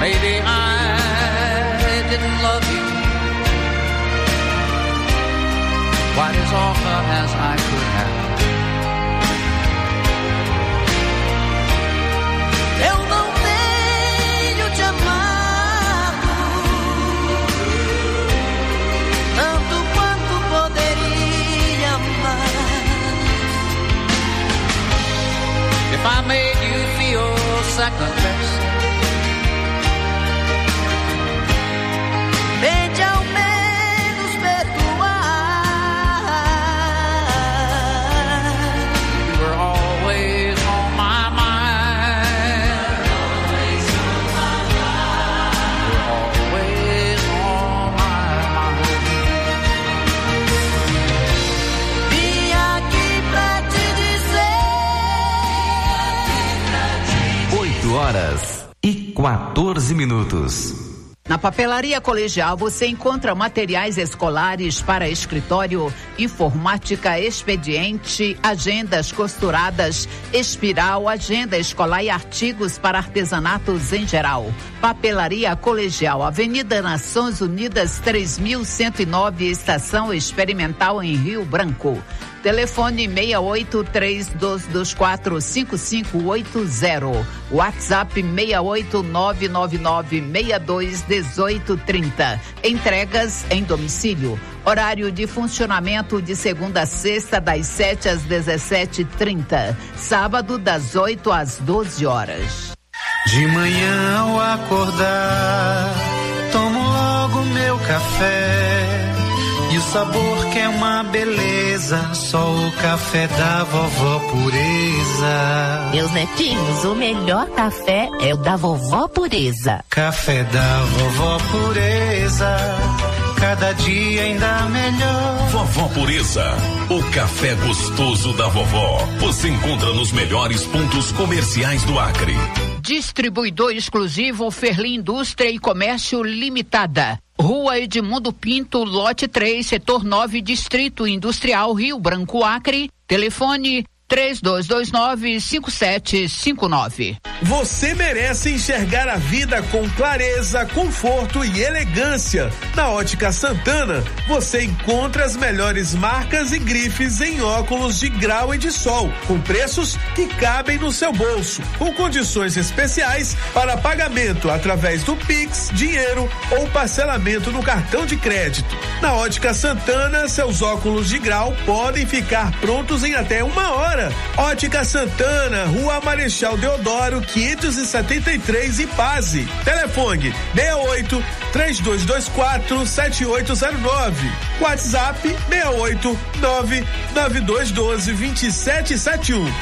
Maybe I didn't love you quite as often as I could have. Eu não tenho te amado tanto quanto poderia amar. If I made you feel second best, tente ao menos perdoar. You were always on my mind. Always on my mind. You're always on my mind. Vim aqui pra te dizer. 8h14. Na Papelaria Colegial você encontra materiais escolares para escritório, informática, expediente, agendas costuradas, espiral, agenda escolar e artigos para artesanatos em geral. Papelaria Colegial, Avenida Nações Unidas 3109, Estação Experimental em Rio Branco. Telefone 6832245580. WhatsApp 68999621830. Entregas em domicílio. Horário de funcionamento de segunda a sexta das 7 às 17h30. Sábado das 8 às 12 horas. De manhã ao acordar, tomo logo meu café. E o sabor que é uma beleza, só o café da vovó Pureza. Meus netinhos, o melhor café é o da vovó Pureza. Café da vovó Pureza, cada dia ainda melhor. Vovó Pureza, o café gostoso da vovó. Você encontra nos melhores pontos comerciais do Acre. Distribuidor exclusivo Ferli Indústria e Comércio Limitada. Rua Edmundo Pinto, lote 3, setor 9, Distrito Industrial, Rio Branco, Acre. Telefone 3229-5759. Você merece enxergar a vida com clareza, conforto e elegância. Na Ótica Santana, você encontra as melhores marcas e grifes em óculos de grau e de sol, com preços que cabem no seu bolso, com condições especiais para pagamento através do Pix, dinheiro ou parcelamento no cartão de crédito. Na Ótica Santana, seus óculos de grau podem ficar prontos em até 1 hora. Ótica Santana, Rua Marechal Deodoro, 573, Ipase. Telefone 68-3224-7809. WhatsApp 689-9212-2771.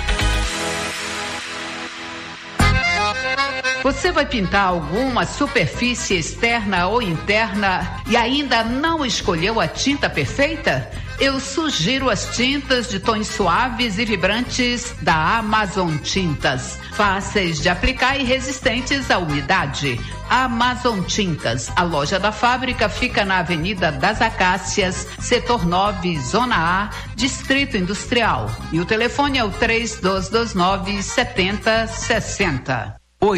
Você vai pintar alguma superfície externa ou interna e ainda não escolheu a tinta perfeita? Eu sugiro as tintas de tons suaves e vibrantes da Amazon Tintas. Fáceis de aplicar e resistentes à umidade. Amazon Tintas. A loja da fábrica fica na Avenida das Acácias, setor 9, Zona A, Distrito Industrial. E o telefone é o 3229-7060.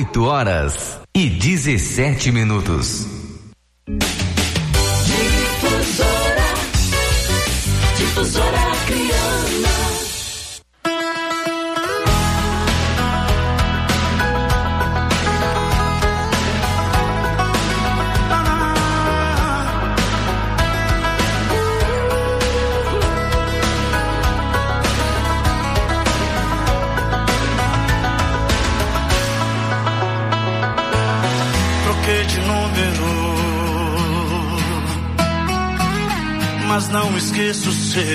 8h17. Difusora Acreana. Troquei de número, mas não esqueço o seu.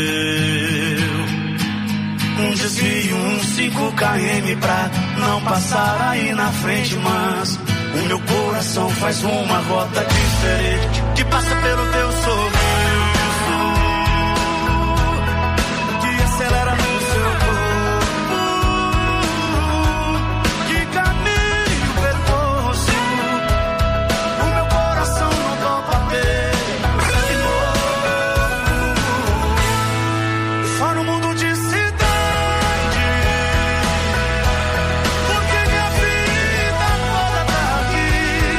Um desvio, 5 km pra não passar aí na frente, mas o meu coração faz uma rota diferente que passa pelo teu sorriso, que acelera no seu corpo, que caminho percorso. O meu coração não topa ter. Só no mundo de cidade, porque minha vida toda tá aqui.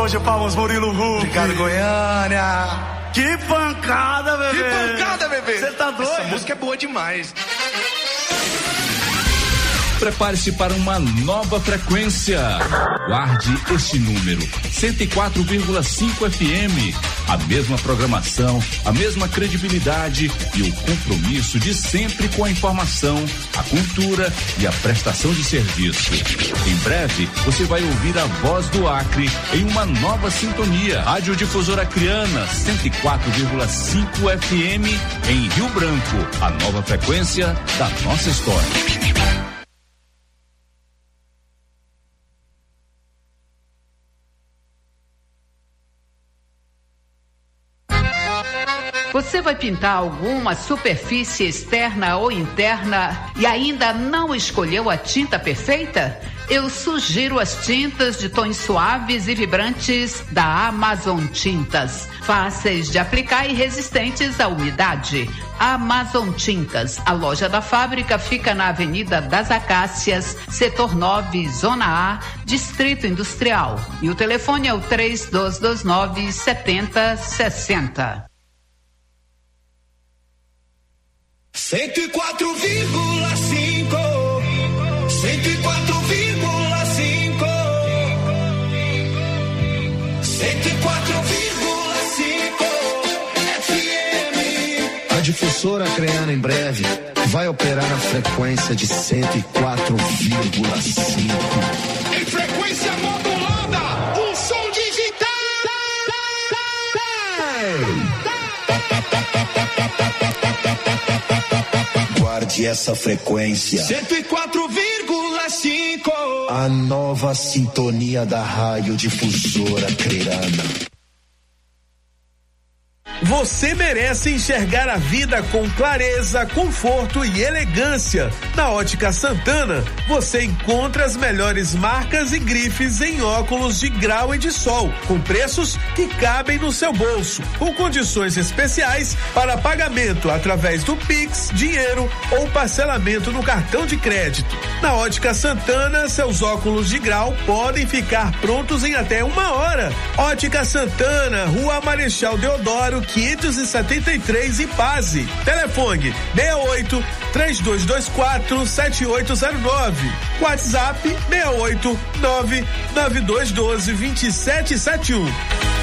Salva de palmas, Murilo Huck. Obrigado, Goiânia. Que pancada, bebê. Que pancada, bebê. Você tá doido? Essa música é boa demais. Prepare-se para uma nova frequência. Guarde este número: 104,5 FM. A mesma programação, a mesma credibilidade e o compromisso de sempre com a informação, a cultura e a prestação de serviço. Em breve, você vai ouvir a voz do Acre em uma nova sintonia. Rádio Difusora Acreana, 104,5 FM em Rio Branco. A nova frequência da nossa história. Você vai pintar alguma superfície externa ou interna e ainda não escolheu a tinta perfeita? Eu sugiro as tintas de tons suaves e vibrantes da Amazon Tintas. Fáceis de aplicar e resistentes à umidade. Amazon Tintas. A loja da fábrica fica na Avenida das Acácias, Setor 9, Zona A, Distrito Industrial. E o telefone é o 3229-7060. 104,5 FM. A Difusora Acreana em breve vai operar a frequência de 104,5. Em frequência modulada, um som digital. Guarde essa frequência. 104,5. A nova sintonia da Rádio Difusora Acreana. Você merece enxergar a vida com clareza, conforto e elegância. Na Ótica Santana, você encontra as melhores marcas e grifes em óculos de grau e de sol, com preços que cabem no seu bolso, com condições especiais para pagamento através do Pix, dinheiro ou parcelamento no cartão de crédito. Na Ótica Santana, seus óculos de grau podem ficar prontos em até 1 hora. Ótica Santana, Rua Marechal Deodoro, 573 Ipase. Telefone 68-3224-7809. WhatsApp 689-9212-2771.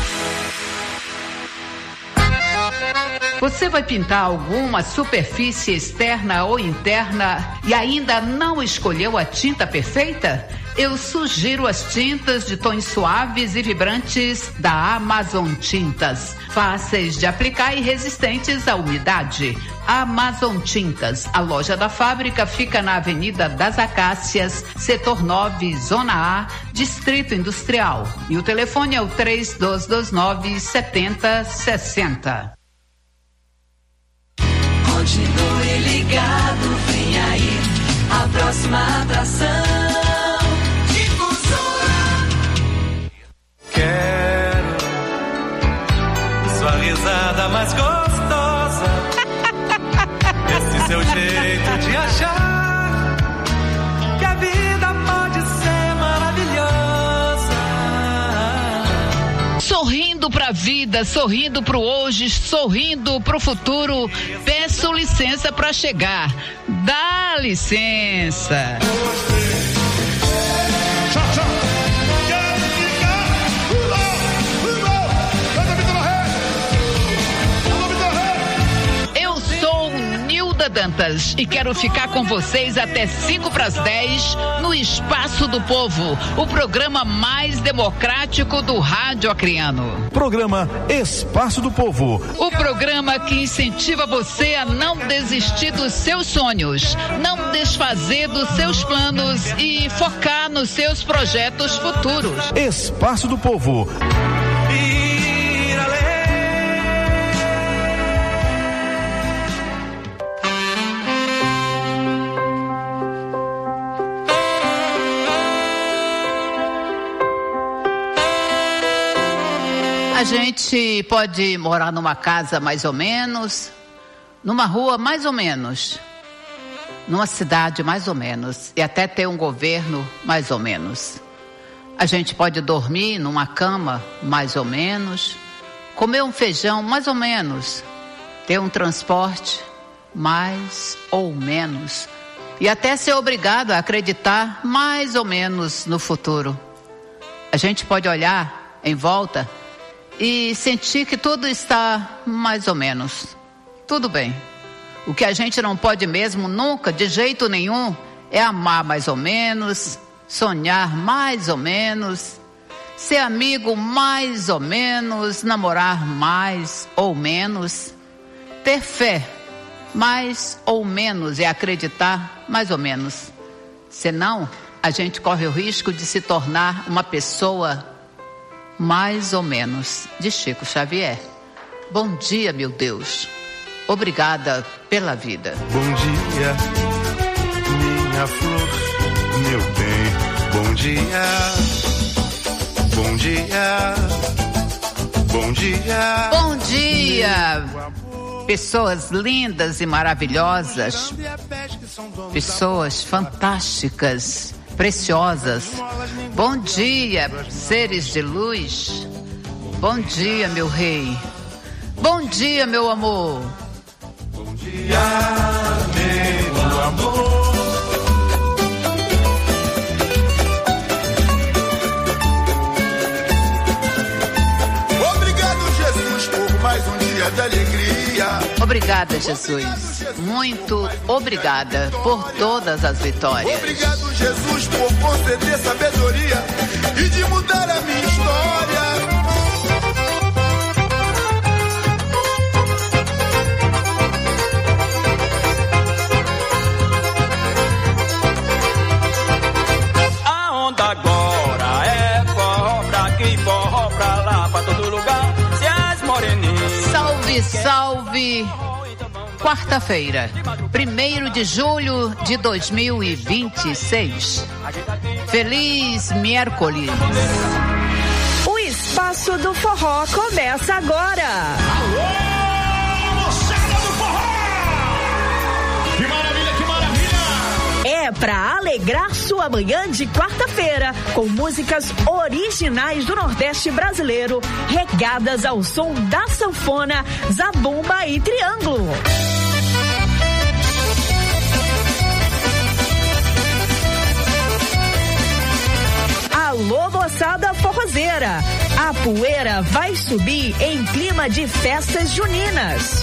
Você vai pintar alguma superfície externa ou interna e ainda não escolheu a tinta perfeita? Eu sugiro as tintas de tons suaves e vibrantes da Amazon Tintas. Fáceis de aplicar e resistentes à umidade. Amazon Tintas. A loja da fábrica fica na Avenida das Acácias, Setor 9, Zona A, Distrito Industrial. E o telefone é o 3229-7060. Continue ligado, vem aí a próxima atração. Quero sua risada mais gostosa, esse seu jeito de achar que a vida pode ser maravilhosa. Sorrindo pra vida, sorrindo pro hoje, sorrindo pro futuro. Peço licença pra chegar. Dá licença. Dantas e quero ficar com vocês até 5:10 no Espaço do Povo, o programa mais democrático do rádio acreano. Programa Espaço do Povo. O programa que incentiva você a não desistir dos seus sonhos, não desfazer dos seus planos e focar nos seus projetos futuros. Espaço do Povo. A gente pode morar numa casa mais ou menos, numa rua mais ou menos, numa cidade mais ou menos, e até ter um governo mais ou menos. A gente pode dormir numa cama, mais ou menos, comer um feijão, mais ou menos, ter um transporte, mais ou menos, e até ser obrigado a acreditar mais ou menos no futuro. A gente pode olhar em volta e sentir que tudo está mais ou menos, tudo bem. O que a gente não pode mesmo, nunca, de jeito nenhum, é amar mais ou menos, sonhar mais ou menos, ser amigo mais ou menos, namorar mais ou menos, ter fé mais ou menos e acreditar mais ou menos. Senão, a gente corre o risco de se tornar uma pessoa mais ou menos. De Chico Xavier. Bom dia, meu Deus. Obrigada pela vida. Bom dia, minha flor, meu bem. Bom dia, bom dia, bom dia. Bom dia, pessoas lindas e maravilhosas, pessoas fantásticas, preciosas. Bom dia, seres de luz. Bom dia, meu rei. Bom dia, meu amor. Bom dia, meu amor. Mais um dia de alegria. Obrigada, Jesus. Muito obrigada por todas as vitórias. Obrigado, Jesus, por conceder sabedoria e de mudar a minha história. A onda agora é forró pra aqui, forró pra lá, pra todo lugar. Salve, salve! Quarta-feira, 1º de julho de 2026. Feliz miércoles! O Espaço do Forró começa agora! Alô, moçada do forró! Que maravilha, que maravilha! É pra alegrar sua manhã de quarta-feira, com músicas originais do Nordeste brasileiro, regadas ao som da sanfona, zabumba e triângulo. Alô, moçada forrozeira! A poeira vai subir em clima de festas juninas.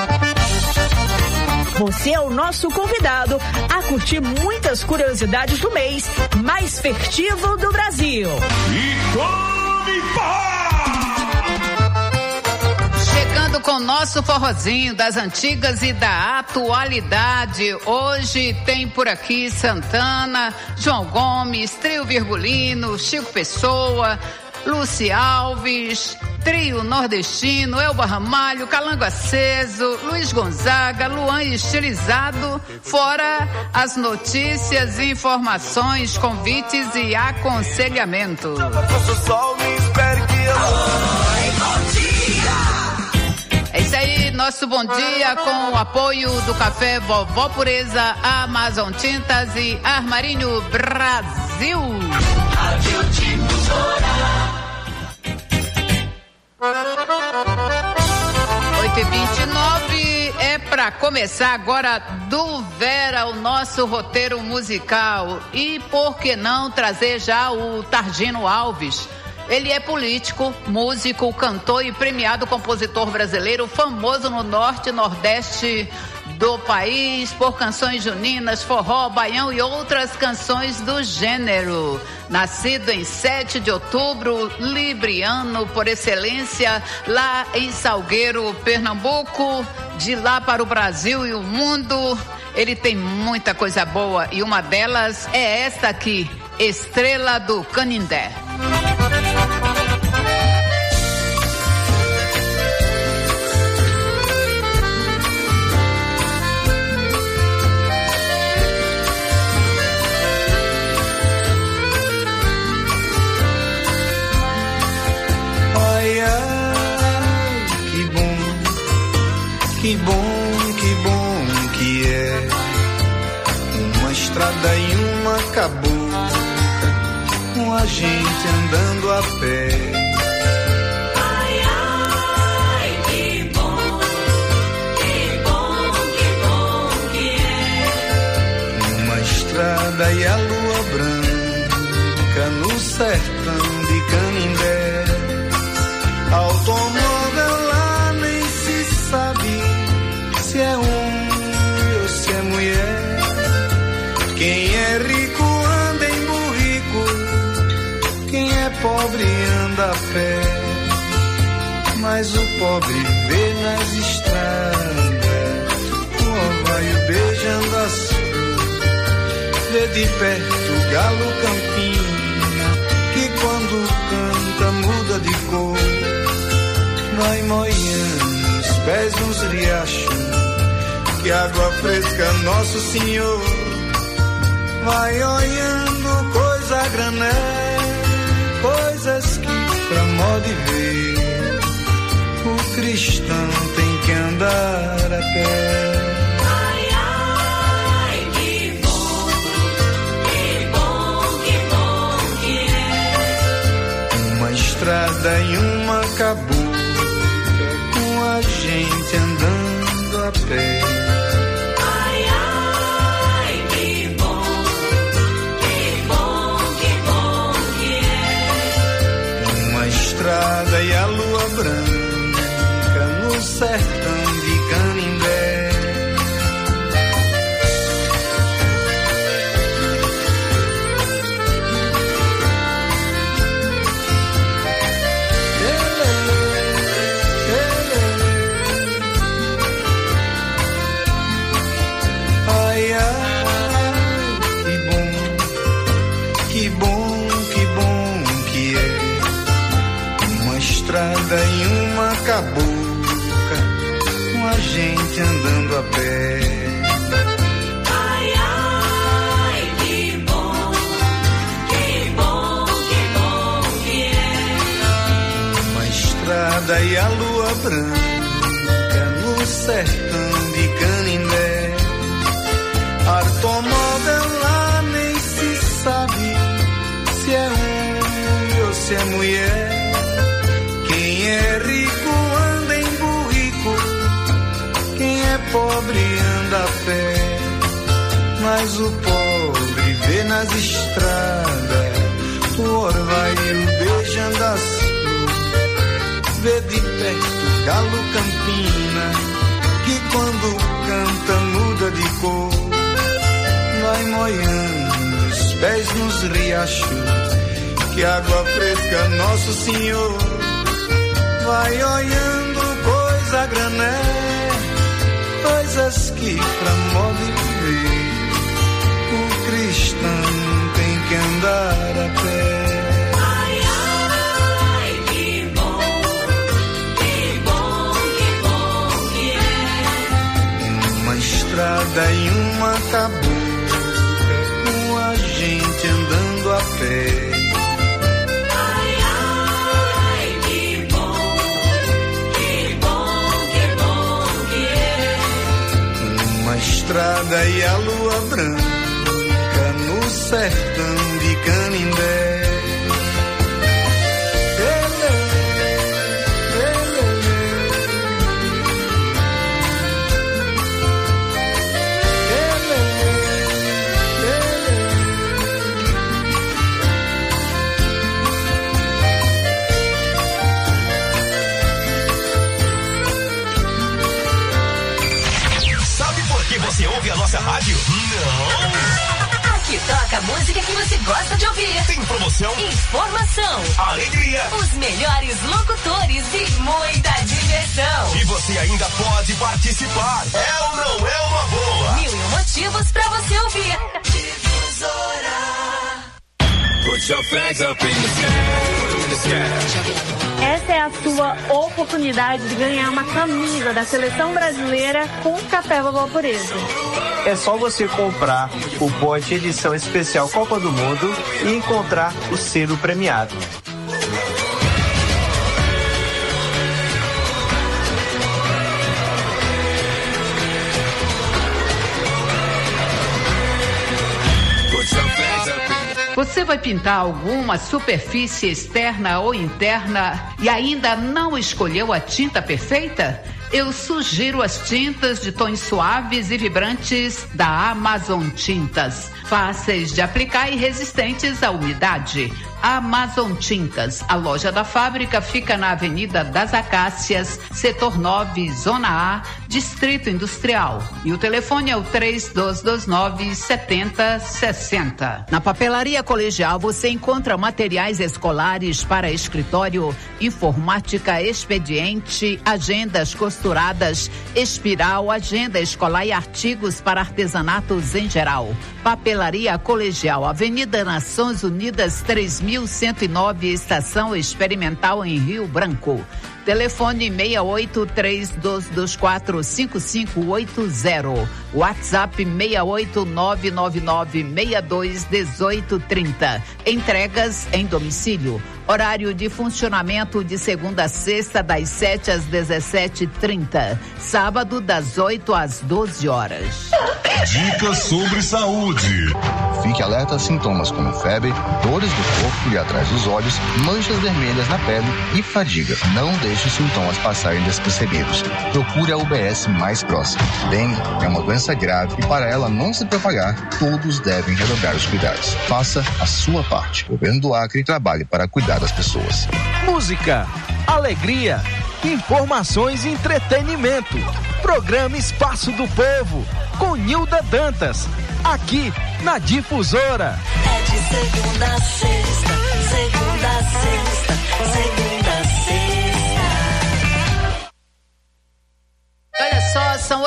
Você é o nosso convidado a curtir muitas curiosidades do mês mais festivo do Brasil. E come forró! Chegando com o nosso forrozinho das antigas e da atualidade. Hoje tem por aqui Santana, João Gomes, Trio Virgulino, Chico Pessoa, Lúcia Alves, Trio Nordestino, Elba Ramalho, Calango Aceso, Luiz Gonzaga, Luan Estilizado, fora as notícias, informações, convites e aconselhamento. É isso aí, nosso bom dia com o apoio do Café Vovó Pureza, Amazon Tintas e Armarinho Brasil. Rádio Difusora. 8h29 é para começar agora do Vera o nosso roteiro musical. E por que não trazer já o Targino Alves? Ele é político, músico, cantor e premiado compositor brasileiro, famoso no norte e nordeste do país por canções juninas, forró, baião e outras canções do gênero. Nascido em 7 de outubro, libriano por excelência, lá em Salgueiro, Pernambuco, de lá para o Brasil e o mundo, ele tem muita coisa boa e uma delas é esta aqui, Estrela do Canindé. Que bom que é uma estrada e uma cabocla, uma a gente andando a pé. Ai, ai, que bom, que bom, que bom que é. Uma estrada e a lua branca no sertão de Canindé. Automóvel lá nem se sabe se é homem ou se é mulher. Quem é rico anda em burrico, quem é pobre anda a pé. Mas o pobre vê nas estradas o orvalho beijando a sul. Vê de perto o galo campina, que quando canta muda de cor. Vai moendo os pés nos riachos, que água fresca Nosso Senhor. Vai olhando coisa a granel, coisas que pra modo de ver o cristão tem que andar a pé. Ai, ai, que bom, que bom, que bom que é. Uma estrada e uma cabocla, com a gente andando a pé. Ai, ai, que bom, que bom, que bom que é. Uma estrada e a lua branca no sertão de Canindé. Ai, ai, que bom, que bom que é. Uma estrada e uma cabocla, com a gente andando a pé. Ai, ai, que bom, que bom, que bom que é. Uma estrada e a lua branca no sertão de Canindé. Automóvel lá nem se sabe se é homem ou se é mulher. Quem é rico anda em burrico, quem é pobre anda a pé. Mas o pobre vê nas estradas o orvalho beijando a sul. Vê de perto galo campina, que quando canta muda de cor. Vai moendo os pés nos riachos, que água fresca Nosso Senhor. Vai olhando coisa a granel, coisas que pra modo de ver o cristão tem que andar a pé. Ai, ai, que bom, que bom, que bom que é. Uma estrada e uma cabocla, com a gente andando a pé. Ai, ai, que bom, que bom, que bom que é. Uma estrada e a lua branca no sertão de Canindé. Você ouve a nossa rádio? Não! Aqui toca a música que você gosta de ouvir. Tem promoção, informação, alegria, os melhores locutores e muita diversão. E você ainda pode participar. É ou não é uma boa? 1001 motivos pra você ouvir. Difusora. Put your flags up in the sky. Essa é a sua oportunidade de ganhar uma camisa da seleção brasileira com café Vovó Pureza. É só você comprar o pote edição especial Copa do Mundo e encontrar o selo premiado. Você vai pintar alguma superfície externa ou interna e ainda não escolheu a tinta perfeita? Eu sugiro as tintas de tons suaves e vibrantes da Amazon Tintas. Fáceis de aplicar e resistentes à umidade. Amazon Tintas. A loja da fábrica fica na Avenida das Acácias, Setor 9, Zona A, Distrito Industrial. E o telefone é o 3229-7060. Na Papelaria Colegial você encontra materiais escolares para escritório, informática, expediente, agendas costuradas, espiral, agenda escolar e artigos para artesanatos em geral. Papelaria Colegial, Avenida Nações Unidas 3109, Estação Experimental em Rio Branco. Telefone 6832245580. WhatsApp 68999621830. Entregas em domicílio. Horário de funcionamento de segunda a sexta, das 7 às 17h30. Sábado, das 8 às 12 horas. Dicas sobre saúde. Fique alerta a sintomas como febre, dores do corpo e atrás dos olhos, manchas vermelhas na pele e fadiga. Não deixe os sintomas passarem despercebidos. Procure a UBS mais próxima. Dengue é uma doença grave e para ela não se propagar, todos devem redobrar os cuidados. Faça a sua parte. O Governo do Acre trabalhe para cuidar das pessoas. Música, alegria, informações e entretenimento. Programa Espaço do Povo, com Nilda Dantas, aqui na Difusora. É de segunda a sexta, segunda a sexta, segunda a sexta. Olha só, são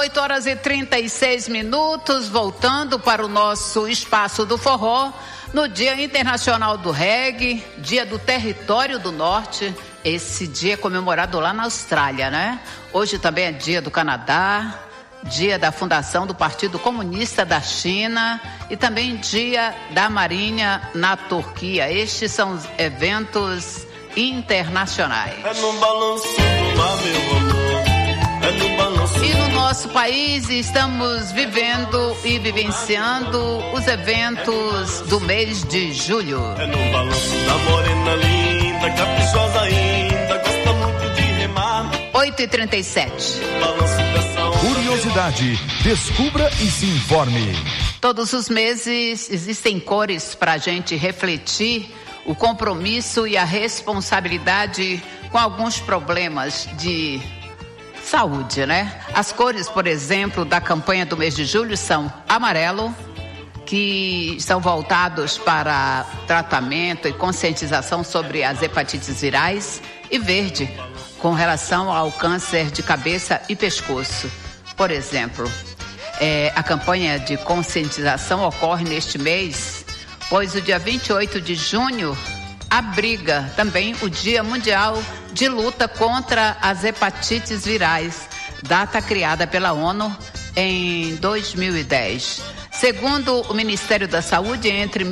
8h36, voltando para o nosso Espaço do Forró, no Dia Internacional do Reggae, Dia do Território do Norte. Esse dia é comemorado lá na Austrália, né? Hoje também é dia do Canadá, dia da fundação do Partido Comunista da China e também dia da Marinha na Turquia. Estes são os eventos internacionais. É no balanço do mar, meu amor. É no balanço. E no nosso país estamos vivendo e vivenciando os eventos do mês de julho. É no balanço da morena linda, caprichosa ainda, gosta muito de remar. 8h37. Curiosidade, descubra e se informe. Todos os meses existem cores para a gente refletir o compromisso e a responsabilidade com alguns problemas de saúde, né? As cores, por exemplo, da campanha do mês de julho são amarelo, que são voltados para tratamento e conscientização sobre as hepatites virais, e verde, com relação ao câncer de cabeça e pescoço. Por exemplo, a campanha de conscientização ocorre neste mês, pois o dia 28 de junho abriga também o Dia Mundial de Luta contra as Hepatites Virais, data criada pela ONU em 2010. Segundo o Ministério da Saúde, entre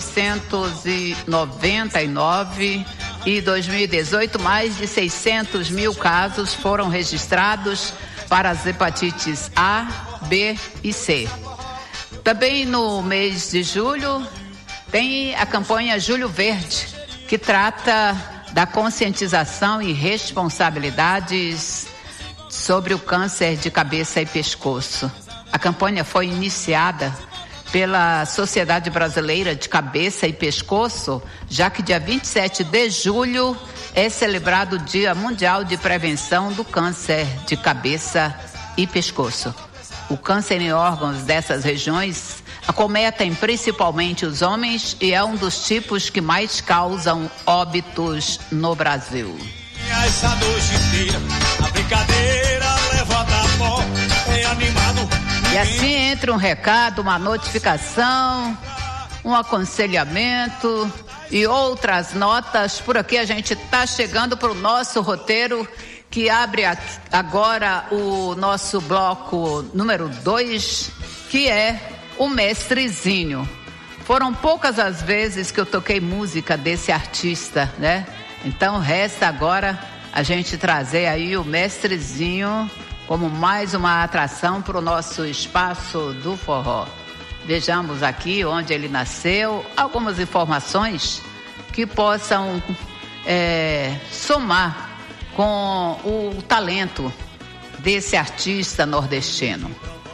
1999 e 2018, mais de 600 mil casos foram registrados para as hepatites A, B e C. Também no mês de julho tem a campanha Julho Verde, que trata da conscientização e responsabilidades sobre o câncer de cabeça e pescoço. A campanha foi iniciada pela Sociedade Brasileira de Cabeça e Pescoço, já que dia 27 de julho é celebrado o Dia Mundial de Prevenção do Câncer de Cabeça e Pescoço. O câncer em órgãos dessas regiões acometem principalmente os homens e é um dos tipos que mais causam óbitos no Brasil. Essa noite inteira, a brincadeira levada a pó, é animado. E assim entra um recado, uma notificação, um aconselhamento e outras notas. Por aqui a gente está chegando para o nosso roteiro, que abre agora o nosso bloco número 2, que é o Mestrezinho. Foram poucas as vezes que eu toquei música desse artista, né? Então resta agora a gente trazer aí o Mestrezinho como mais uma atração para o nosso Espaço do Forró. vejamos aqui onde ele nasceu, algumas informações que possam somar com o talento desse artista nordestino.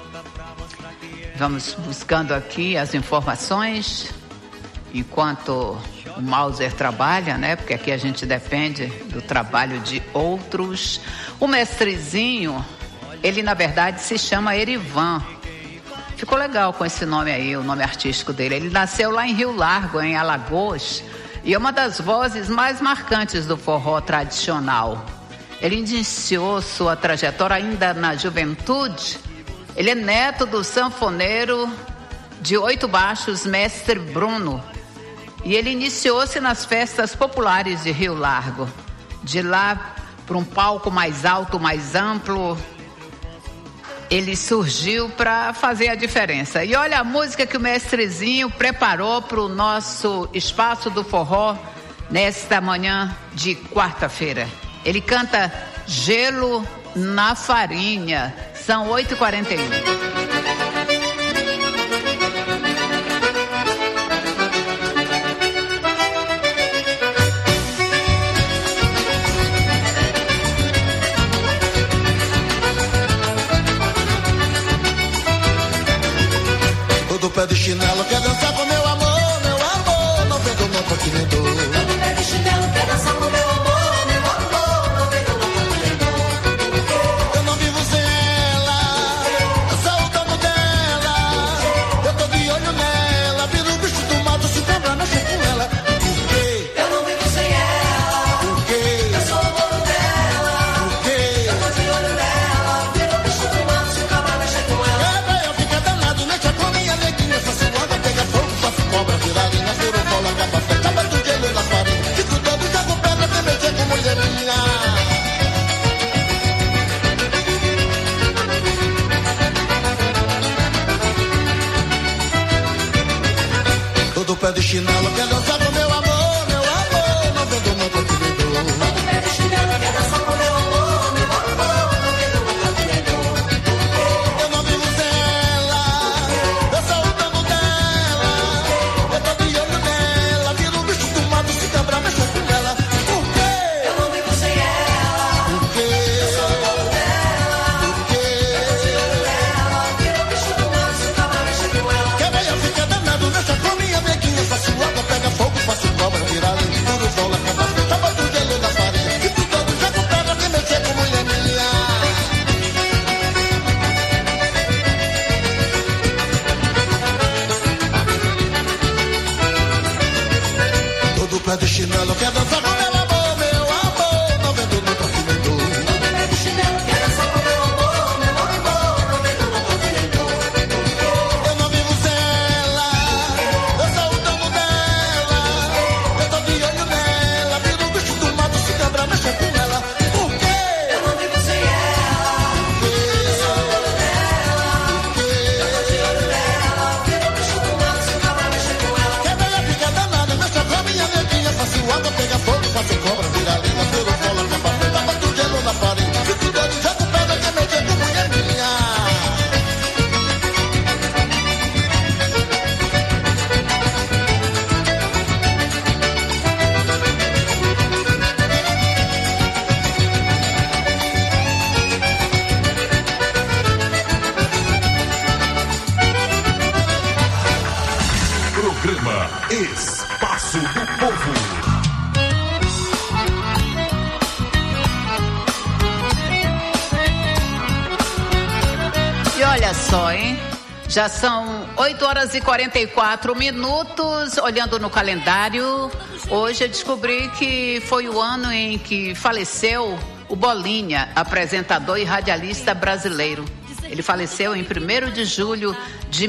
Vamos buscando aqui as informações enquanto o Mauser trabalha, né? Porque aqui a gente depende do trabalho de outros. O mestrezinho, ele na verdade se chama Erivan. Ficou legal com esse nome aí, o nome artístico dele. Ele nasceu lá em Rio Largo, em Alagoas, e é uma das vozes mais marcantes do forró tradicional. Ele iniciou sua trajetória ainda na juventude. Ele é neto do sanfoneiro de 8 baixos, mestre Bruno. E ele iniciou-se nas festas populares de Rio Largo. De lá para um palco mais alto, mais amplo, ele surgiu para fazer a diferença. E olha a música que o mestrezinho preparou para o nosso Espaço do Forró nesta manhã de quarta-feira. Ele canta Gelo na Farinha. São 8h41. Todo pé de chinelo quer dançar com meu amor, não vem do meu continente. Todo pé de chinelo quer dançar com meu amor, não vem do meu continente. Eu não vivo sem ela, eu sou o dono dela. Eu tô de olho nela, viro o bicho do mato, se cabra, mexer com ela. Por quê? Eu não vivo sem ela. Por quê? Eu sou o dono dela. Por quê? Eu tô de olho nela, viro o bicho do mato, se cabra, mexer com ela. É, vai, eu fico danado, mexe com minha neguinha, faço água, pega fogo, faço cobra, virarinha, viro bola, capa fé, capa do gelo na farinha. Fico todo já com pedra, tem mexer com mulherinha. Todo pé de chinelo quer dançar com meu amor, não vem do meu continente. Todo pé de chinelo quer dançar com meu amor, não vem do meu continente. Eu não vivo sem ela, eu sou o dono dela. Eu tô de olho nela, viro o bicho do mato, se cabra, mexe com ela. Por quê? Eu não vivo sem ela. Por quê? Eu sou o dono dela. Por quê? Eu tô de olho nela, viro o bicho do mato, se cabra, mexe com ela. Quer ver eu ficar danado, mexe com minha neguinha, faço água, pega fogo, faço cobra, virar linha, duro, bola, capa fé, capa do gelo da farinha. Fico todo já com pedra, tem mexer com mulher minha. Todo pé de chinelo quer dançar com meu amor, não vem do meu continente. Todo pé de chinelo quer dançar com meu amor, não vem do meu continente. Eu não vivo sem ela, eu sou o dono dela. Eu tô de olho nela, viro o bicho do mato, se cabra, mexe com ela. Por quê? Eu não vivo sem ela. Por quê? Eu sou o dono dela. Por quê? Eu tô de olho nela, viro o bicho do mato, se cabra, mexe com ela. Quer ver eu ficar danado, mexe com a minha neguinha, faço água, pega fogo, faço cobra, vira linha, viro bola, capa fé, capa do gelo na farinha. Fico doido, já com pedra, quer mexer com mulher minha. Programa Espaço do Povo. E olha só, hein? Já são 8h44. Olhando no calendário, hoje eu descobri que foi o ano em que faleceu o Bolinha, apresentador e radialista brasileiro. Ele faleceu em 1º de julho de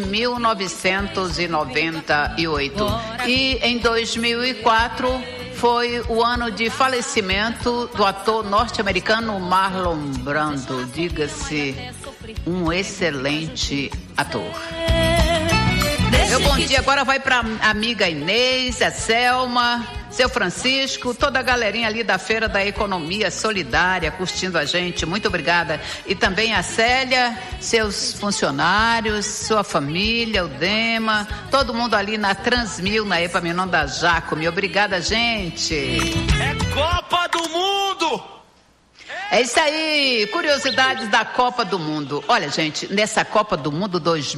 1998. E em 2004 foi o ano de falecimento do ator norte-americano Marlon Brando. Diga-se, um excelente ator. Meu bom dia agora vai para amiga Inês, a Selma, seu Francisco, toda a galerinha ali da Feira da Economia Solidária curtindo a gente, muito obrigada. E também a Célia, seus funcionários, sua família, o Dema, todo mundo ali na Transmil, na Epaminondas Jacome. Obrigada, gente. É Copa do Mundo! É isso aí, curiosidades da Copa do Mundo. Olha, gente, nessa Copa do Mundo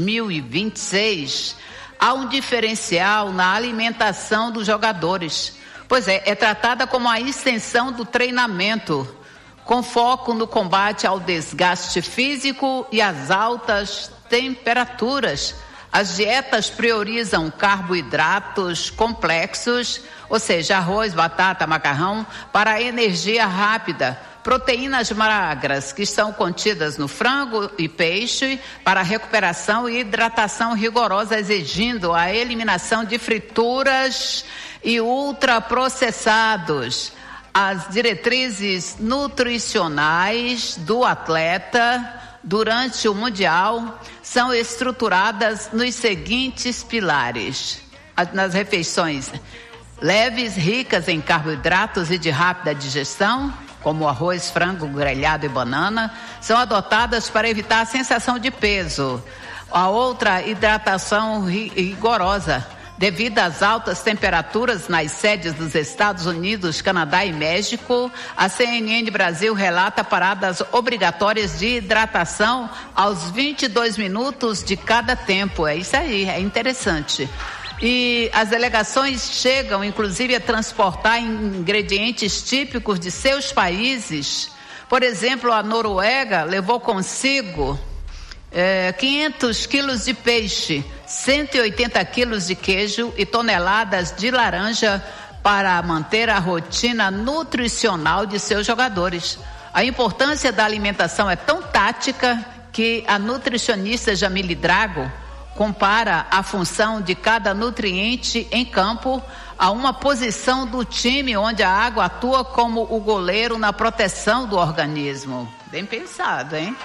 2026, há um diferencial na alimentação dos jogadores. Pois é tratada como a extensão do treinamento, com foco no combate ao desgaste físico e às altas temperaturas. As dietas priorizam carboidratos complexos, ou seja, arroz, batata, macarrão, para a energia rápida. Proteínas magras que estão contidas no frango e peixe para recuperação e hidratação rigorosa, exigindo a eliminação de frituras e ultraprocessados. As diretrizes nutricionais do atleta durante o Mundial são estruturadas nos seguintes pilares: nas refeições leves, ricas em carboidratos e de rápida digestão, como arroz, frango, grelhado e banana, são adotadas para evitar a sensação de peso. A outra, hidratação rigorosa. Devido às altas temperaturas nas sedes dos Estados Unidos, Canadá e México, a CNN Brasil relata paradas obrigatórias de hidratação aos 22 minutos de cada tempo. É isso aí, é interessante. E as delegações chegam, inclusive, a transportar ingredientes típicos de seus países. Por exemplo, a Noruega levou consigo 500 quilos de peixe, 180 quilos de queijo e toneladas de laranja para manter a rotina nutricional de seus jogadores. A importância da alimentação é tão tática que a nutricionista Jamile Drago compara a função de cada nutriente em campo a uma posição do time onde a água atua como o goleiro na proteção do organismo. Bem pensado, hein?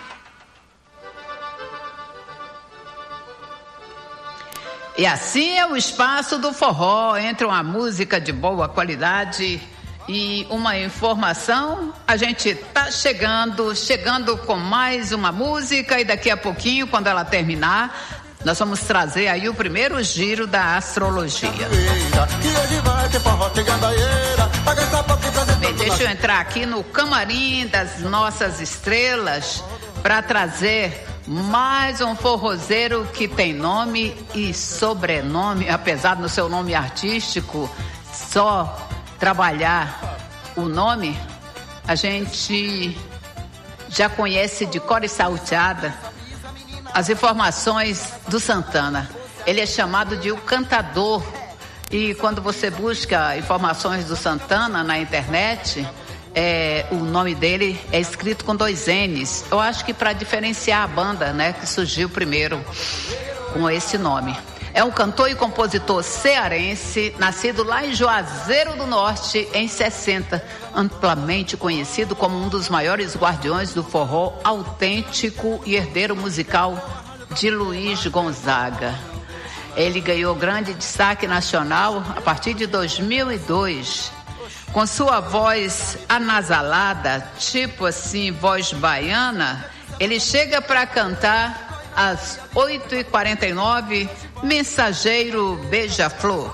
E assim é o espaço do forró, entre uma música de boa qualidade e uma informação. A gente tá chegando com mais uma música, e daqui a pouquinho, quando ela terminar, nós vamos trazer aí o primeiro giro da astrologia. Bem, deixa eu entrar aqui no camarim das nossas estrelas para trazer mais um forrozeiro que tem nome e sobrenome, apesar do seu nome artístico só trabalhar o nome, a gente já conhece de cor e salteada as informações do Santana. Ele é chamado de o cantador, e quando você busca informações do Santana na internet, o nome dele é escrito com 2 N's. Eu acho que para diferenciar a banda, né, que surgiu primeiro com esse nome. É um cantor e compositor cearense, nascido lá em Juazeiro do Norte em 60, amplamente conhecido como um dos maiores guardiões do forró autêntico e herdeiro musical de Luiz Gonzaga. Ele ganhou grande destaque nacional a partir de 2002. Com sua voz anasalada, tipo assim, voz baiana, ele chega para cantar às 8h49, Mensageiro Beija-Flor.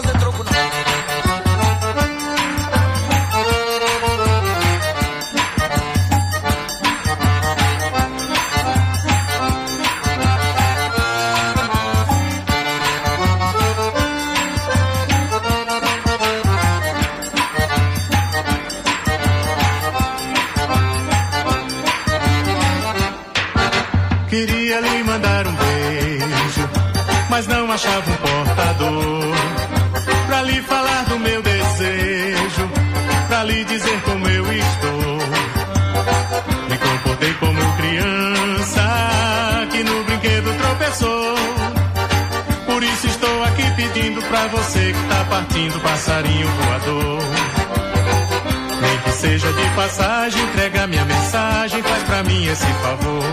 Queria lhe mandar um beijo, mas não achava um portador pra lhe falar do meu desejo, pra lhe dizer como eu estou. Me comportei como criança que no brinquedo tropeçou. Por isso estou aqui pedindo pra você que tá partindo, passarinho voador. Nem que seja de passagem, entrega minha mensagem, faz pra mim esse favor.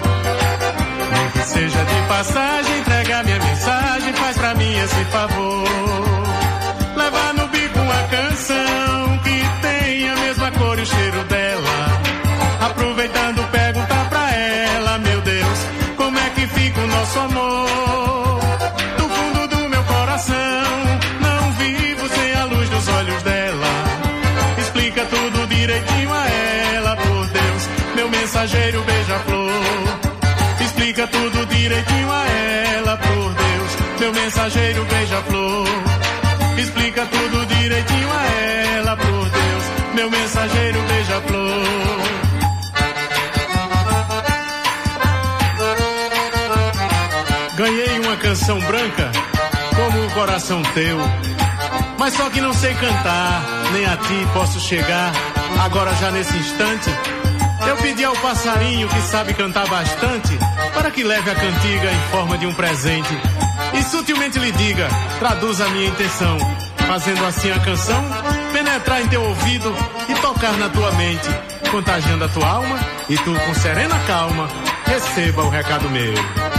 Seja de passagem, entrega minha mensagem, faz pra mim esse favor. Levar no bico uma cana e o cheiro dela. Aproveitando, perguntar pra ela, meu Deus, como é que fica o nosso amor? Do fundo do meu coração, não vivo sem a luz dos olhos dela. Explica tudo direitinho a ela, por Deus, meu mensageiro beija-flor. Explica tudo direitinho a ela, por Deus, meu mensageiro beija-flor. Explica tudo direitinho a ela, por Deus, meu mensageiro beija-flor. Ganhei uma canção branca como o coração teu, mas só que não sei cantar, nem a ti posso chegar. Agora já nesse instante eu pedi ao passarinho que sabe cantar bastante, para que leve a cantiga em forma de um presente e sutilmente lhe diga, traduz a minha intenção, fazendo assim a canção penetrar em teu ouvido e tocar na tua mente, contagiando a tua alma, e tu com serena calma receba o recado meu.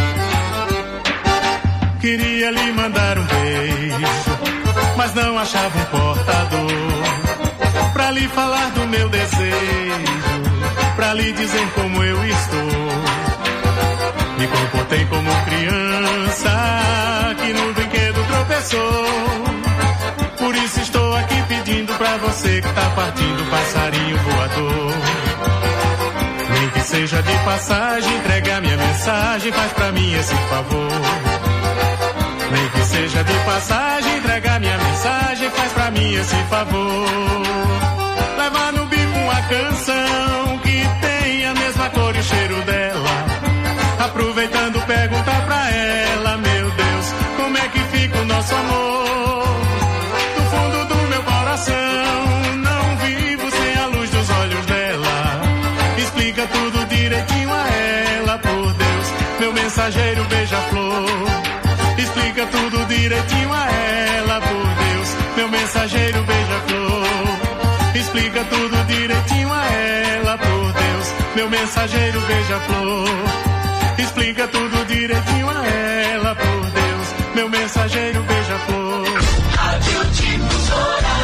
Queria lhe mandar um beijo, mas não achava um portador, pra lhe falar do meu desejo, pra lhe dizer como eu estou. Me comportei como criança que no brinquedo tropeçou. Por isso estou aqui pedindo pra você que tá partindo, passarinho voador. Nem que seja de passagem, entrega minha mensagem, faz pra mim esse favor. Nem que seja de passagem, entrega minha mensagem, faz pra mim esse favor. Leva no bico uma canção que tem a mesma cor e o cheiro dela. Aproveitando, perguntar pra ela, meu Deus, como é que fica o nosso amor? Do fundo do meu coração, não vivo sem a luz dos olhos dela. Explica tudo direitinho a ela, por Deus, meu mensageiro beija-flor. Explica tudo direitinho a ela, por Deus, meu mensageiro beija-flor. Explica tudo direitinho a ela, por Deus, meu mensageiro beija-flor. Explica tudo direitinho a ela, por Deus, meu mensageiro beija-flor. Rádio Difusora.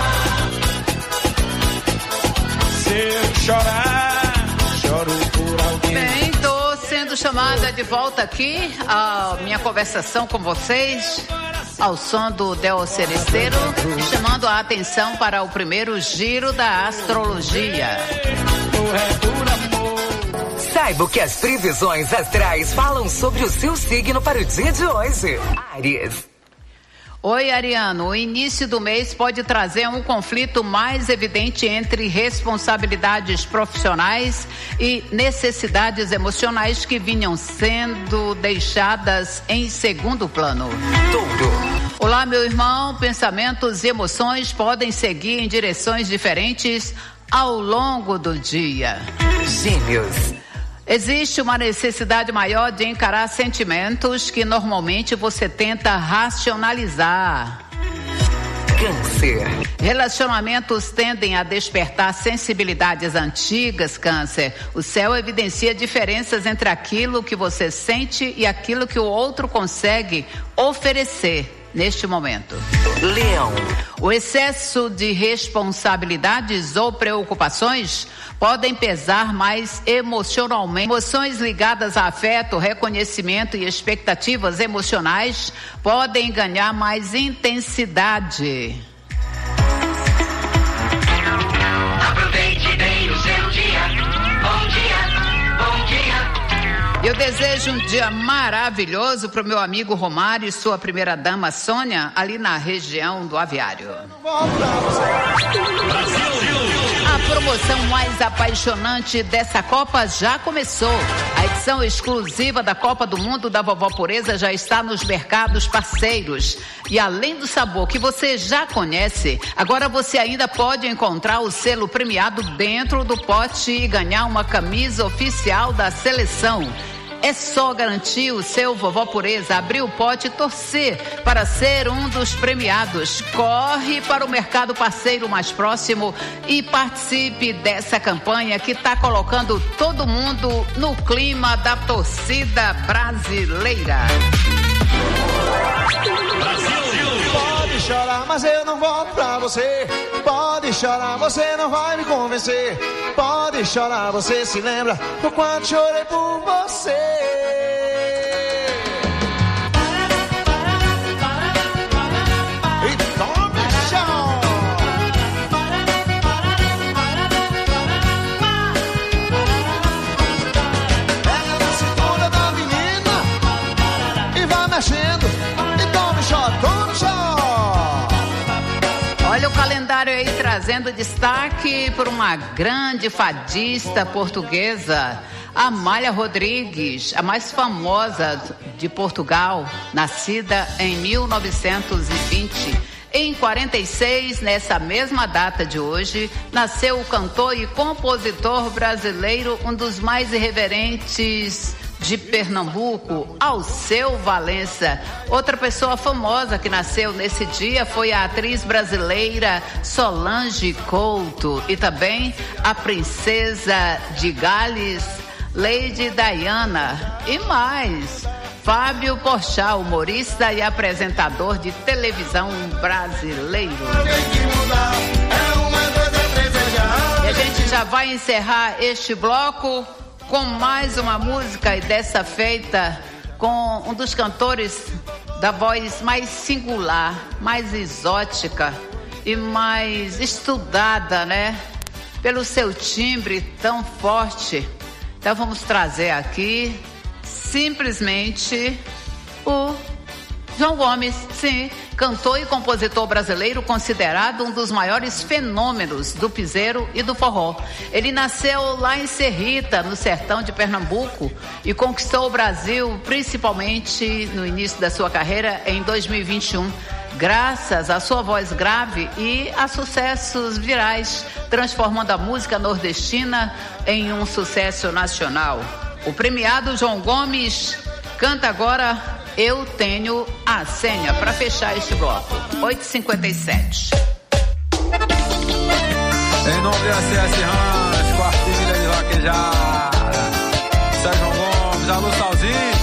Se eu chorar, choro por alguém. Bem, tô sendo chamada de volta aqui a minha conversação com vocês, ao som do Del Cereceiro, chamando a atenção para o primeiro giro da astrologia. Saiba o que as previsões astrais falam sobre o seu signo para o dia de hoje. Áries. Oi, Ariano. O início do mês pode trazer um conflito mais evidente entre responsabilidades profissionais e necessidades emocionais que vinham sendo deixadas em segundo plano. Touro. Olá, meu irmão. Pensamentos e emoções podem seguir em direções diferentes ao longo do dia. Gêmeos. Existe uma necessidade maior de encarar sentimentos que normalmente você tenta racionalizar. Câncer. Relacionamentos tendem a despertar sensibilidades antigas, Câncer. O céu evidencia diferenças entre aquilo que você sente e aquilo que o outro consegue oferecer neste momento. Leão. O excesso de responsabilidades ou preocupações podem pesar mais emocionalmente. Emoções ligadas a afeto, reconhecimento e expectativas emocionais podem ganhar mais intensidade. Aproveite bem o seu dia. Bom dia, bom dia. Eu desejo um dia maravilhoso para o meu amigo Romário e sua primeira-dama Sônia, ali na região do Aviário. A promoção mais apaixonante dessa Copa já começou. A edição exclusiva da Copa do Mundo da Vovó Pureza já está nos mercados parceiros. E além do sabor que você já conhece, agora você ainda pode encontrar o selo premiado dentro do pote e ganhar uma camisa oficial da seleção. É só garantir o seu Vovó Pureza, abrir o pote e torcer para ser um dos premiados. Corre para o mercado parceiro mais próximo e participe dessa campanha que está colocando todo mundo no clima da torcida brasileira. Brasil. Pode Pode chorar, mas eu não volto pra você. Pode chorar, você não vai me convencer. Pode chorar, você se lembra do quanto chorei por você. Olha o calendário aí trazendo destaque por uma grande fadista portuguesa, Amália Rodrigues, a mais famosa de Portugal, nascida em 1920. Em 46, nessa mesma data de hoje, nasceu o cantor e compositor brasileiro, um dos mais irreverentes de Pernambuco, Alceu Valença. Outra pessoa famosa que nasceu nesse dia foi a atriz brasileira Solange Couto e também a princesa de Gales, Lady Diana, e mais Fábio Porchat, humorista e apresentador de televisão brasileiro. E a gente já vai encerrar este bloco com mais uma música, e dessa feita com um dos cantores da voz mais singular, mais exótica e mais estudada, né? Pelo seu timbre tão forte. Então vamos trazer aqui simplesmente o João Gomes, sim, cantor e compositor brasileiro, considerado um dos maiores fenômenos do piseiro e do forró. Ele nasceu lá em Serrita, no sertão de Pernambuco, e conquistou o Brasil, principalmente no início da sua carreira, em 2021, graças à sua voz grave e a sucessos virais, transformando a música nordestina em um sucesso nacional. O premiado João Gomes canta agora Eu Tenho a Senha, para fechar este bloco. 8h57. Em nome de SS Ranch, quartilha de vaquejada, Sérgio Gomes, alô Salzinho.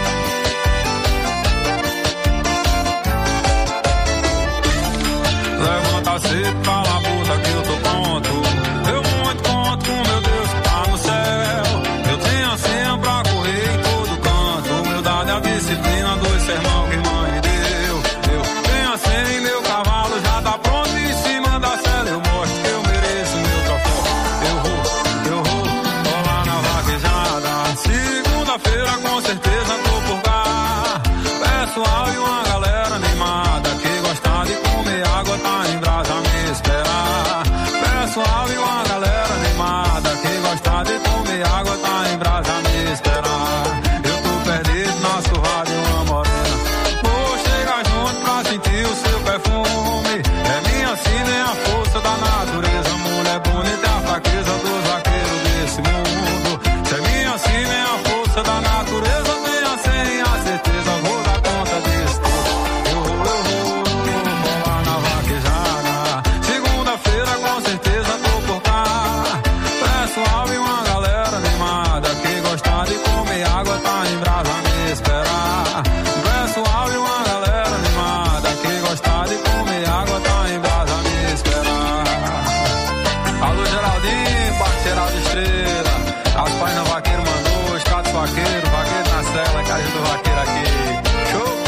Levanta cedo, fala a puta que eu tô pronto. Eu muito conto com meu Deus que tá no céu. Eu tenho a senha pra correr em todo canto. Humildade, a disciplina, dois sermão que mãe me deu. Eu tenho a senha e meu cavalo já tá pronto. Em cima da cela eu mostro que eu mereço meu troféu. Eu vou lá na vaquejada. Segunda-feira com certeza tô por cá. Pessoal e uma galera animada que gosta de comer água tá em brasa me esperar. Pessoal e uma galera animada que gosta de comer água tá em brasa me esperar. Eu tô perdido na surra de uma morena. Vou chegar junto pra sentir o seu perfume. É minha sina, é a força da natureza. Mulher bonita é a fraqueza dos vaqueiros desse mundo. Se é minha sina, é a força da natureza. Tenha sem a certeza, vou dar conta disso tudo. Eu vou lá na vaquejada. Segunda-feira com certeza tô por cá. Pessoal e uma galera animada que gosta de comer água tá em brasa me esperar. Pessoal e uma galera animada que gosta de comer água tá em brasa me esperar. Alô Geraldinho, parceirado Estrela. As páginas vaqueiro mandou, status vaqueiro, vaqueiro na cela, que ajuda o vaqueiro aqui. Show!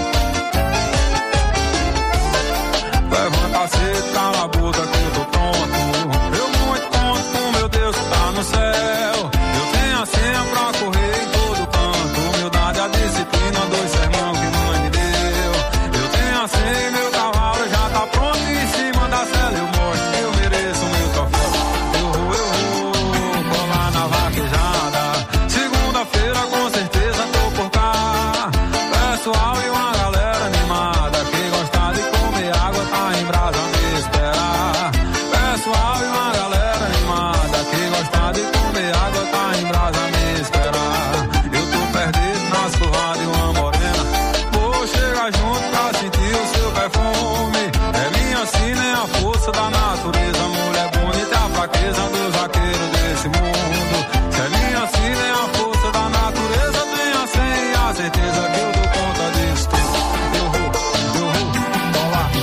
Levanta cedo, cala a boca que eu tô pronto. Eu muito conto com meu Deus que tá no céu. Eu tenho a senha pra correr em todo canto. Humildade, a disciplina, dois sermão que mãe me deu. Eu tenho a senha e meu cavalo já tá pronto. Em cima da cela eu mostro que eu mereço o meu troféu. Eu vou lá na vaquejada. Segunda-feira com certeza tô por cá. Pessoal e uma galera animada que gosta de comer água tá em brasa me esperar. Pessoal e uma galera animada que gosta de comer água tá em brasa me esperar. Eu tô perdido na surra de uma morena. Vou chegar junto pra sentir o seu perfume. É minha sina, é a força da natureza. Mulher bonita é a fraqueza dos vaqueiros desse mundo. Se é minha sina, é a força da natureza. Tenha sem a certeza que eu dou conta disso tudo. Eu vou lá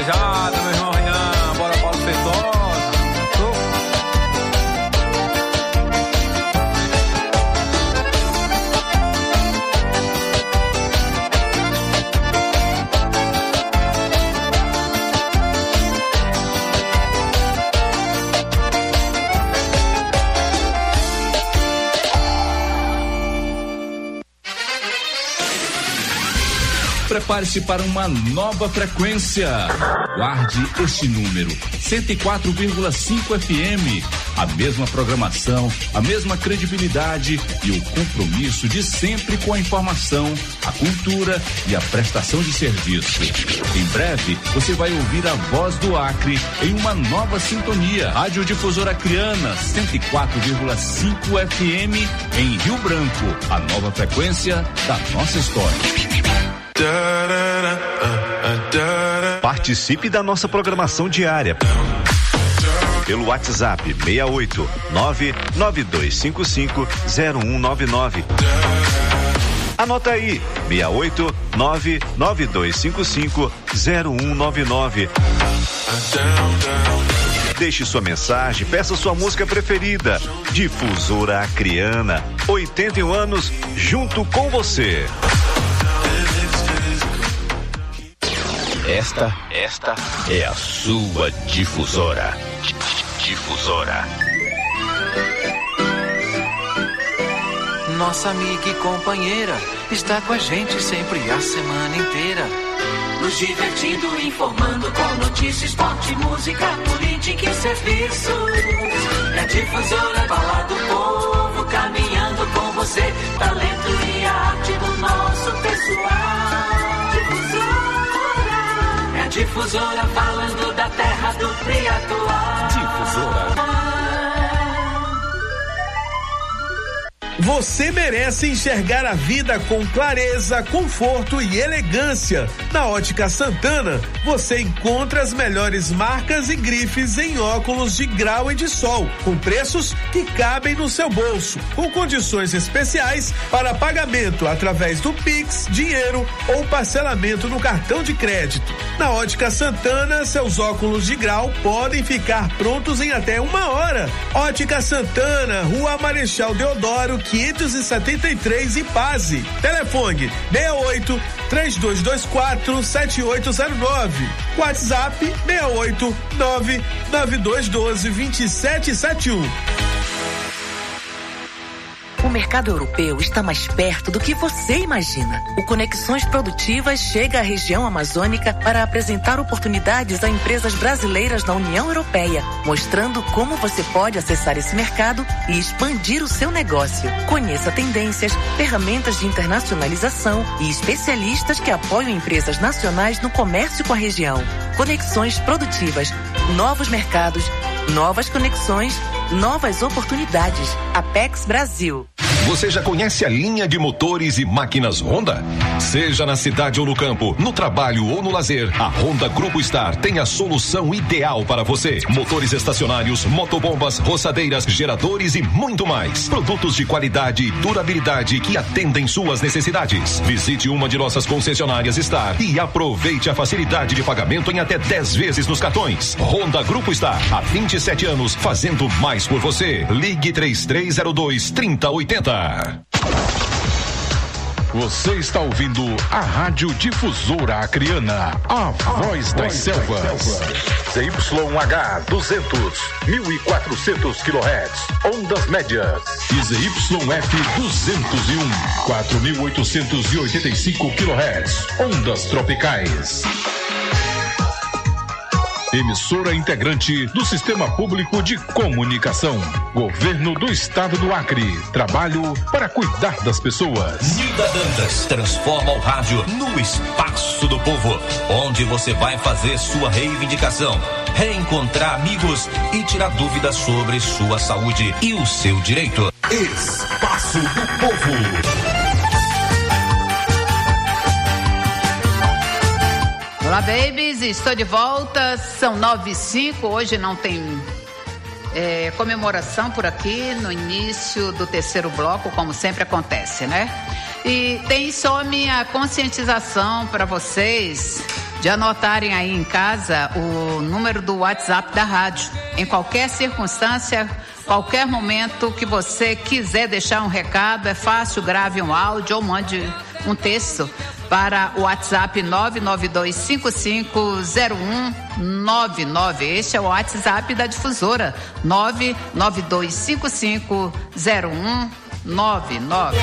beijada, meu irmão Rian. Bora, Paulo Feitosa. Prepare-se para uma nova frequência. Guarde este número: 104,5 FM. A mesma programação, a mesma credibilidade e o compromisso de sempre com a informação, a cultura e a prestação de serviço. Em breve, você vai ouvir a voz do Acre em uma nova sintonia. Rádio Difusora Acreana, 104,5 FM em Rio Branco. A nova frequência da nossa história. Participe da nossa programação diária pelo WhatsApp 68 99255 0199. Anota aí, 68 99255 0199. Deixe sua mensagem, peça sua música preferida. Difusora Acreana, 81 anos junto com você. Esta é a sua difusora. Difusora. Nossa amiga e companheira está com a gente sempre a semana inteira. Nos divertindo, informando com notícias, esporte, música, política e serviço. É a Difusora, fala do povo, caminhando com você. Talento e arte do nosso pessoal. Difusora falando da terra do Triatuá. Difusora. Você merece enxergar a vida com clareza, conforto e elegância. Na Ótica Santana, você encontra as melhores marcas e grifes em óculos de grau e de sol, com preços que cabem no seu bolso, com condições especiais para pagamento através do Pix, dinheiro ou parcelamento no cartão de crédito. Na Ótica Santana, seus óculos de grau podem ficar prontos em até 1 hora. Ótica Santana, Rua Marechal Deodoro, 573 Ipaze. Telefone 68 3224 7809. WhatsApp 68 99212 2771. O mercado europeu está mais perto do que você imagina. O Conexões Produtivas chega à região amazônica para apresentar oportunidades a empresas brasileiras na União Europeia, mostrando como você pode acessar esse mercado e expandir o seu negócio. Conheça tendências, ferramentas de internacionalização e especialistas que apoiam empresas nacionais no comércio com a região. Conexões Produtivas, novos mercados, novas conexões, novas oportunidades. Apex Brasil. Você já conhece a linha de motores e máquinas Honda? Seja na cidade ou no campo, no trabalho ou no lazer, a Honda Grupo Star tem a solução ideal para você. Motores estacionários, motobombas, roçadeiras, geradores e muito mais. Produtos de qualidade e durabilidade que atendem suas necessidades. Visite uma de nossas concessionárias Star e aproveite a facilidade de pagamento em até 10 vezes nos cartões. Honda Grupo Star, há 27 anos, fazendo mais por você. Ligue 3302-3080. Você está ouvindo a Rádio Difusora Acreana, a voz das selvas. ZYH 200, 1400 kHz, ondas médias. E ZYF 201, 4885 kHz, ondas tropicais. Emissora integrante do Sistema Público de Comunicação. Governo do Estado do Acre. Trabalho para cuidar das pessoas. Nilda Dantas transforma o rádio no espaço do povo, onde você vai fazer sua reivindicação, reencontrar amigos e tirar dúvidas sobre sua saúde e o seu direito. Espaço do Povo. Olá, babies, estou de volta, são 9h05, hoje não tem comemoração por aqui no início do terceiro bloco, como sempre acontece, né? E tem só minha conscientização para vocês de anotarem aí em casa o número do WhatsApp da rádio. Em qualquer circunstância, qualquer momento que você quiser deixar um recado, é fácil, grave um áudio ou mande um texto para o WhatsApp 992550199. Este é o WhatsApp da Difusora, 992550199.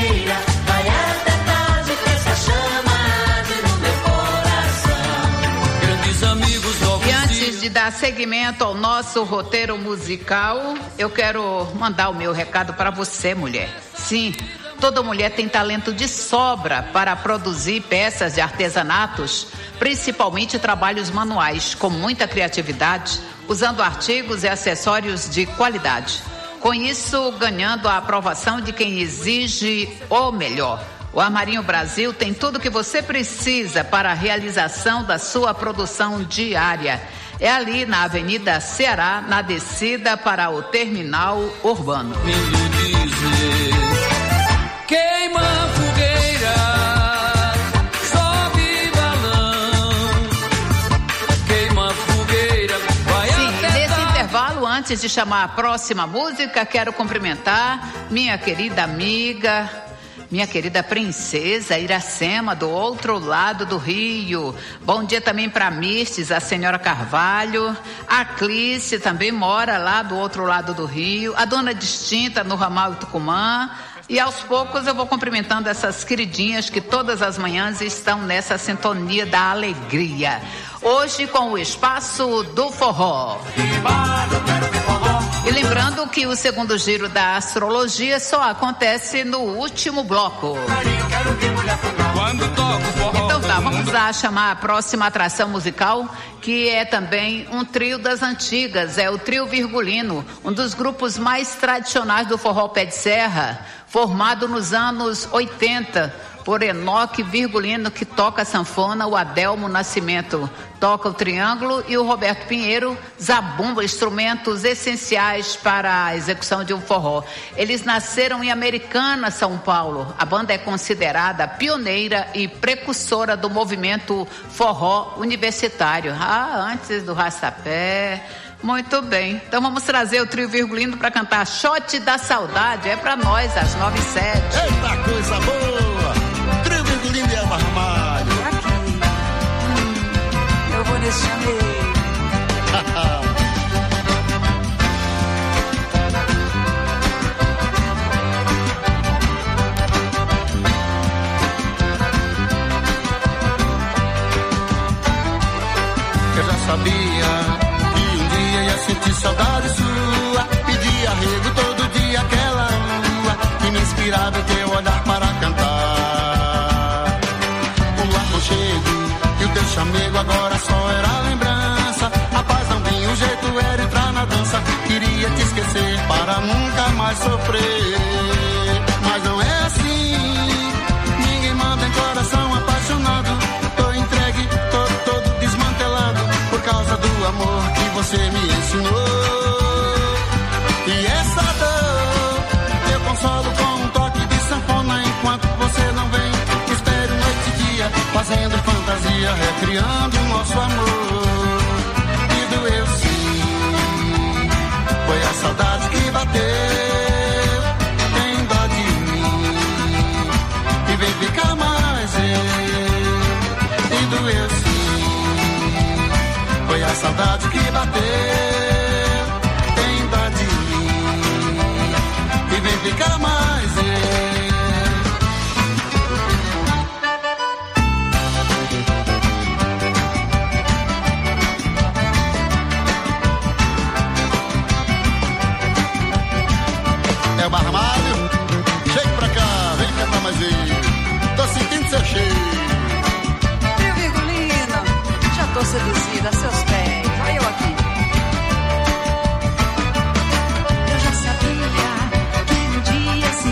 E antes de dar seguimento ao nosso roteiro musical, eu quero mandar o meu recado para você, mulher. Sim, toda mulher tem talento de sobra para produzir peças de artesanatos, principalmente trabalhos manuais, com muita criatividade, usando artigos e acessórios de qualidade. Com isso, ganhando a aprovação de quem exige o melhor. O Armarinho Brasil tem tudo o que você precisa para a realização da sua produção diária. É ali na Avenida Ceará, na descida para o terminal urbano. Queima a fogueira, sobe balão, queima a fogueira, vai. Sim, nesse intervalo, antes de chamar a próxima música, quero cumprimentar minha querida amiga, minha querida princesa Iracema, do outro lado do Rio. Bom dia também para Mirtes, a senhora Carvalho. A Clícia também mora lá do outro lado do Rio. A dona Distinta, no ramal Tucumã. E aos poucos eu vou cumprimentando essas queridinhas que todas as manhãs estão nessa sintonia da alegria. Hoje com o Espaço do Forró. E lembrando que o segundo giro da astrologia só acontece no último bloco. Então tá, vamos lá chamar a próxima atração musical, que é também um trio das antigas, é o Trio Virgulino, um dos grupos mais tradicionais do forró pé de serra, formado nos anos 80 por Enoque Virgulino, que toca sanfona, o Adelmo Nascimento toca o triângulo e o Roberto Pinheiro zabumba, instrumentos essenciais para a execução de um forró. Eles nasceram em Americana, São Paulo. A banda é considerada pioneira e precursora do movimento forró universitário. Antes do Rastapé. Muito bem, então vamos trazer o Trio Virgulino para cantar Shot da Saudade. É para nós, às 9h07. Eita coisa boa! Trio Virgulino e Elba Ramalho. Eu vou nesse janeiro. Eu já sabia sentir saudade sua, pedir arrego todo dia aquela lua que me inspirava em teu olhar para cantar. O aconchego e o teu chamego agora só era lembrança. A paz não vinha, o jeito era entrar na dança. Queria te esquecer para nunca mais sofrer, mas não é assim. Ninguém manda em coração apaixonado. Tô entregue, tô todo desmantelado por causa do amor que você me ensinou. E essa dor eu consolo com um toque de sanfona. Enquanto você não vem, espero noite e dia, fazendo fantasia, recriando o nosso amor. E doeu sim, foi a saudade que bateu. Tem dó de mim e vem ficar mais eu. E doeu sim, foi a saudade que bateu. Tem dó de mim e vem ficar mais eu. É o Barramalho, chega pra cá, vem cantar mais eu. Tô sentindo seu cheiro. Trio Virgulino, já tô seduzida a seus pés. Olha eu aqui. Eu já sabia que um dia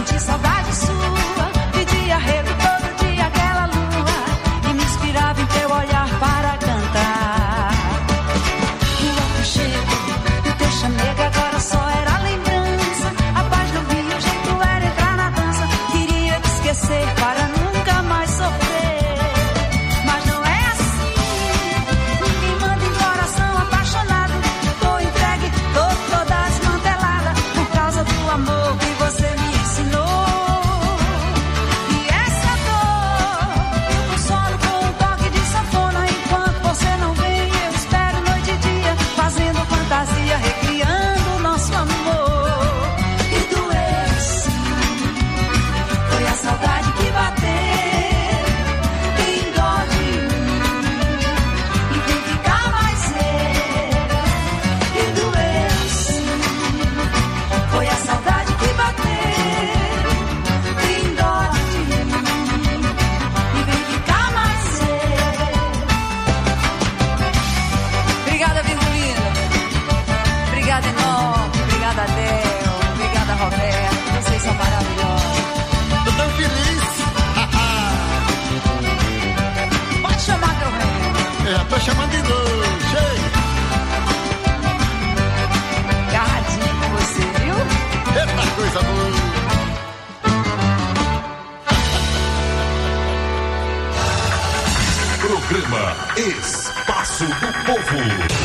Povo.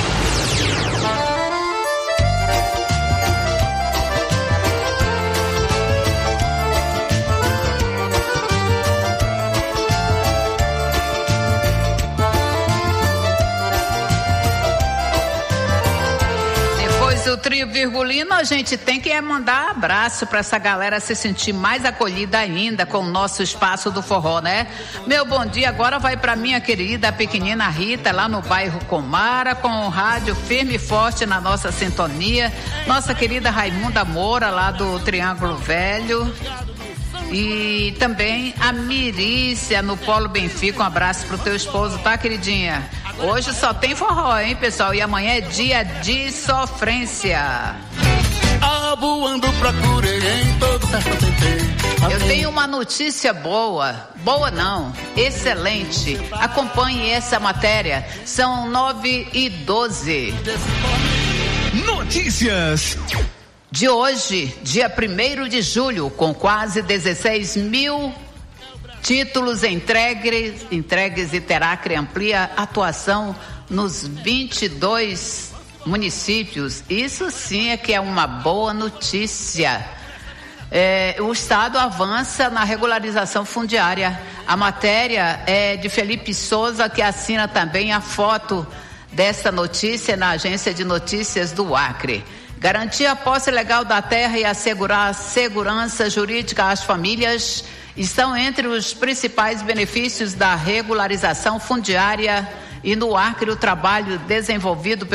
O Trio Virgulino, a gente tem que mandar abraço para essa galera se sentir mais acolhida ainda com o nosso espaço do forró, né? Meu bom dia agora vai para minha querida pequenina Rita, lá no bairro Comara, com o rádio firme e forte na nossa sintonia. Nossa querida Raimunda Moura, lá do Triângulo Velho. E também a Mirícia no Polo Benfica, um abraço pro teu esposo, tá, queridinha? Hoje só tem forró, hein, pessoal? E amanhã é dia de sofrência. Voando procurei em todo perto tentei. Eu tenho uma notícia boa. Boa não, excelente. Acompanhe essa matéria. São 9h12. Notícias de hoje, dia 1º de julho, com quase 16 mil títulos entregues e terá que amplia atuação nos 22 municípios. Isso sim é que é uma boa notícia. O Estado avança na regularização fundiária. A matéria é de Felipe Souza, que assina também a foto dessa notícia na Agência de Notícias do Acre. Garantir a posse legal da terra e assegurar a segurança jurídica às famílias estão entre os principais benefícios da regularização fundiária, e no Acre o trabalho desenvolvido